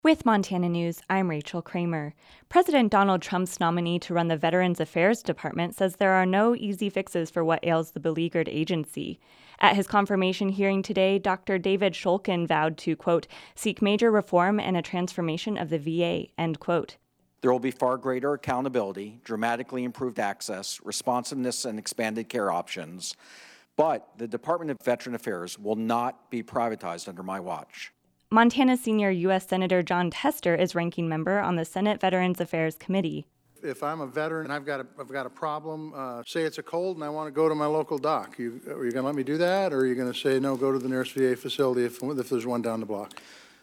With Montana News, I'm Rachel Kramer. President Donald Trump's nominee to run the Veterans Affairs Department says there are no easy fixes for what ails the beleaguered agency. At his confirmation hearing today, Dr. David Shulkin vowed to, quote, seek major reform and a transformation of the VA, end quote. There will be far greater accountability, dramatically improved access, responsiveness, and expanded care options. But the Department of Veteran Affairs will not be privatized under my watch. Montana senior U.S. Senator Jon Tester is ranking member on the Senate Veterans Affairs Committee. If I'm a veteran and I've got a problem, say it's a cold and I want to go to my local doc, are you going to let me do that, or are you going to say, no, go to the nearest VA facility if there's one down the block?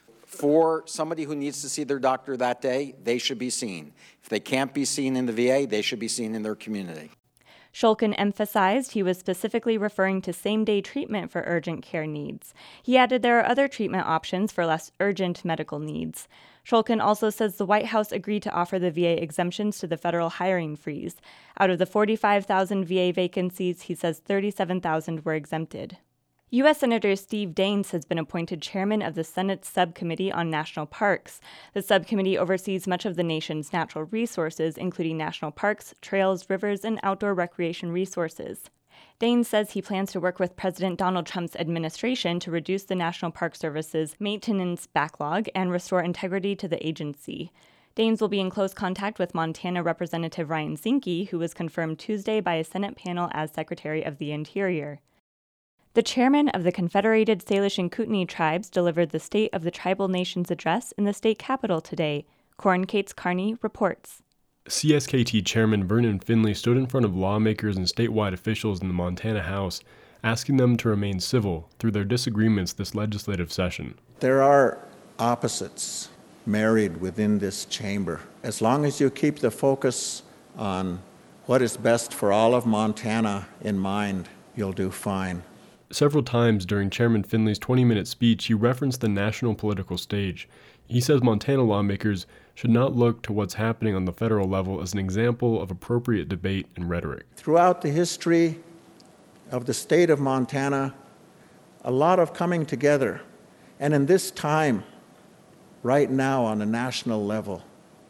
For somebody who needs to see their doctor that day, they should be seen. If they can't be seen in the VA, they should be seen in their community. Shulkin emphasized he was specifically referring to same-day treatment for urgent care needs. He added there are other treatment options for less urgent medical needs. Shulkin also says the White House agreed to offer the VA exemptions to the federal hiring freeze. Out of the 45,000 VA vacancies, he says 37,000 were exempted. U.S. Senator Steve Daines has been appointed chairman of the Senate's Subcommittee on National Parks. The subcommittee oversees much of the nation's natural resources, including national parks, trails, rivers, and outdoor recreation resources. Daines says he plans to work with President Donald Trump's administration to reduce the National Park Service's maintenance backlog and restore integrity to the agency. Daines will be in close contact with Montana Representative Ryan Zinke, who was confirmed Tuesday by a Senate panel as Secretary of the Interior. The chairman of the Confederated Salish and Kootenai Tribes delivered the State of the Tribal Nations address in the state capitol today. Corin Cates Carney reports. CSKT Chairman Vernon Finley stood in front of lawmakers and statewide officials in the Montana House, asking them to remain civil through their disagreements this legislative session. There are opposites married within this chamber. As long as you keep the focus on what is best for all of Montana in mind, you'll do fine. Several times during Chairman Finley's 20-minute speech, he referenced the national political stage. He says Montana lawmakers should not look to what's happening on the federal level as an example of appropriate debate and rhetoric. Throughout the history of the state of Montana, a lot of coming together. And in this time, right now on a national level,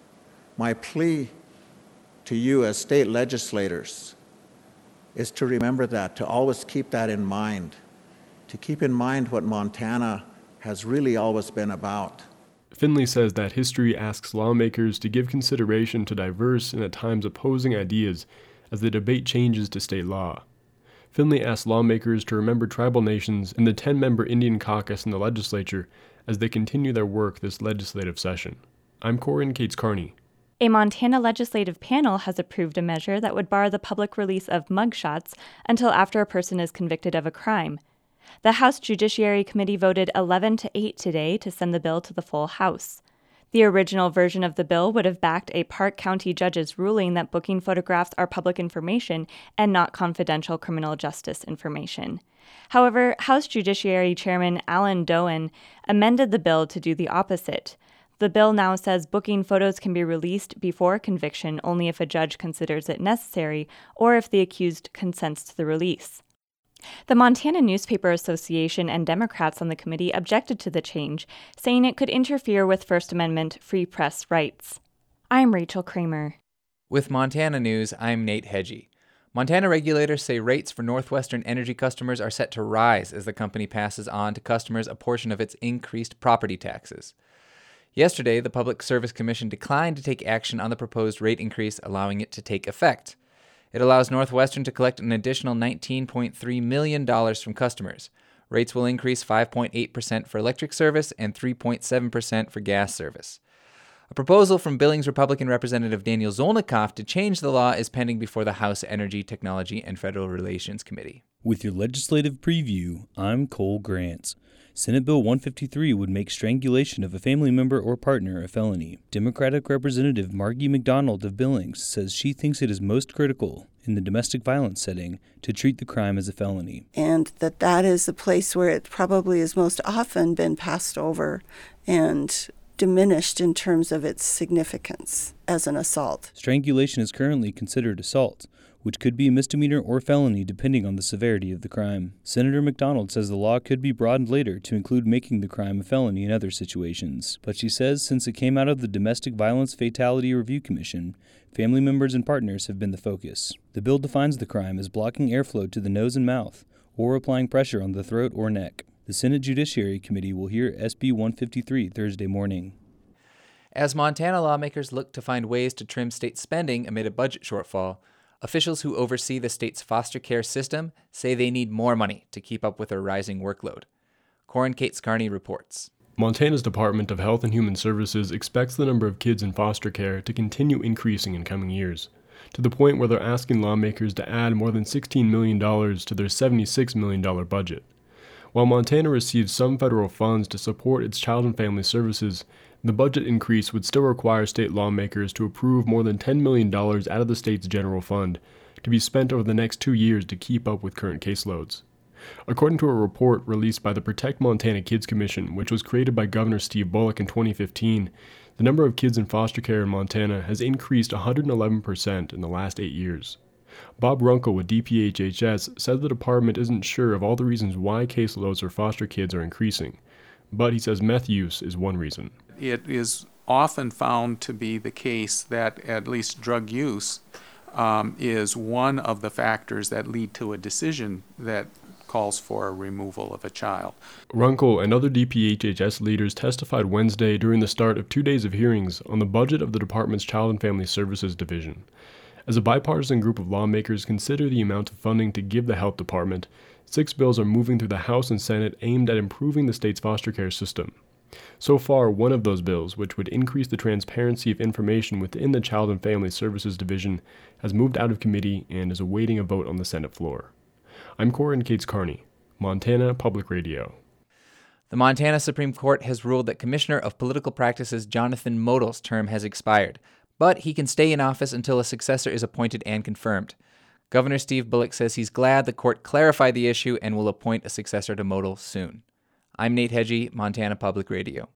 my plea to you as state legislators is to remember that, to always keep that in mind, to keep in mind what Montana has really always been about. Finley says that history asks lawmakers to give consideration to diverse and at times opposing ideas as the debate changes to state law. Finley asked lawmakers to remember tribal nations and the 10-member Indian caucus in the legislature as they continue their work this legislative session. I'm Corin Cates Carney. A Montana legislative panel has approved a measure that would bar the public release of mugshots until after a person is convicted of a crime. The House Judiciary Committee voted 11-8 today to send the bill to the full House. The original version of the bill would have backed a Park County judge's ruling that booking photographs are public information and not confidential criminal justice information. However, House Judiciary Chairman Alan Doan amended the bill to do the opposite. The bill now says booking photos can be released before conviction only if a judge considers it necessary or if the accused consents to the release. The Montana Newspaper Association and Democrats on the committee objected to the change, saying it could interfere with First Amendment free press rights. I'm Rachel Kramer. With Montana News, I'm Nate Hedgie. Montana regulators say rates for Northwestern Energy customers are set to rise as the company passes on to customers a portion of its increased property taxes. Yesterday, the Public Service Commission declined to take action on the proposed rate increase, allowing it to take effect. It allows Northwestern to collect an additional $19.3 million from customers. Rates will increase 5.8% for electric service and 3.7% for gas service. A proposal from Billings Republican Representative Daniel Zolnikoff to change the law is pending before the House Energy, Technology, and Federal Relations Committee. With your legislative preview, I'm Cole Grants. Senate Bill 153 would make strangulation of a family member or partner a felony. Democratic Representative Margie McDonald of Billings says she thinks it is most critical in the domestic violence setting to treat the crime as a felony. And that is the place where it probably has most often been passed over and diminished in terms of its significance as an assault. Strangulation is currently considered assault, which could be a misdemeanor or felony depending on the severity of the crime. Senator McDonald says the law could be broadened later to include making the crime a felony in other situations. But she says since it came out of the Domestic Violence Fatality Review Commission, family members and partners have been the focus. The bill defines the crime as blocking airflow to the nose and mouth, or applying pressure on the throat or neck. The Senate Judiciary Committee will hear SB 153 Thursday morning. As Montana lawmakers look to find ways to trim state spending amid a budget shortfall, officials who oversee the state's foster care system say they need more money to keep up with their rising workload. Corin Cates Carney reports. Montana's Department of Health and Human Services expects the number of kids in foster care to continue increasing in coming years, to the point where they're asking lawmakers to add more than $16 million to their $76 million budget. While Montana receives some federal funds to support its child and family services, the budget increase would still require state lawmakers to approve more than $10 million out of the state's general fund to be spent over the next 2 years to keep up with current caseloads. According to a report released by the Protect Montana Kids Commission, which was created by Governor Steve Bullock in 2015, the number of kids in foster care in Montana has increased 111% in the last 8 years. Bob Runkle with DPHHS said the department isn't sure of all the reasons why caseloads for foster kids are increasing, but he says meth use is one reason. It is often found to be the case that at least drug use is one of the factors that lead to a decision that calls for a removal of a child. Runkle and other DPHHS leaders testified Wednesday during the start of 2 days of hearings on the budget of the department's Child and Family Services Division. As a bipartisan group of lawmakers consider the amount of funding to give the health department, 6 bills are moving through the House and Senate aimed at improving the state's foster care system. So far, one of those bills, which would increase the transparency of information within the Child and Family Services Division, has moved out of committee and is awaiting a vote on the Senate floor. I'm Corin Cates Carney, Montana Public Radio. The Montana Supreme Court has ruled that Commissioner of Political Practices Jonathan Modal's term has expired, but he can stay in office until a successor is appointed and confirmed. Governor Steve Bullock says he's glad the court clarified the issue and will appoint a successor to Modal soon. I'm Nate Hedgie, Montana Public Radio.